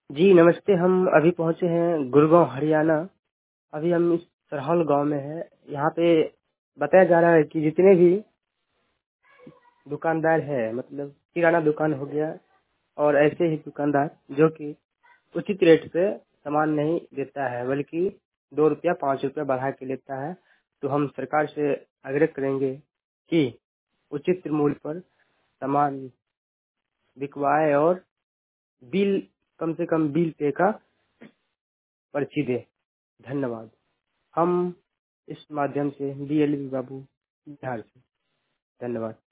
जी नमस्ते। हम अभी पहुंचे हैं गुड़गांव हरियाणा। अभी हम इस सरहल गांव में हैं। यहाँ पे बताया जा रहा है कि जितने भी दुकानदार है, मतलब किराना दुकान हो गया और ऐसे ही दुकानदार जो कि उचित रेट पे सामान नहीं देता है, बल्कि 2 रुपया 5 रुपया बढ़ा के लेता है। तो हम सरकार से आग्रह करेंगे कि उचित मूल्य पर सामान बिकवाए और बिल, कम से कम बिल पे का पर्ची दे। धन्यवाद। हम इस माध्यम से DLV बाबू बिहार से। धन्यवाद।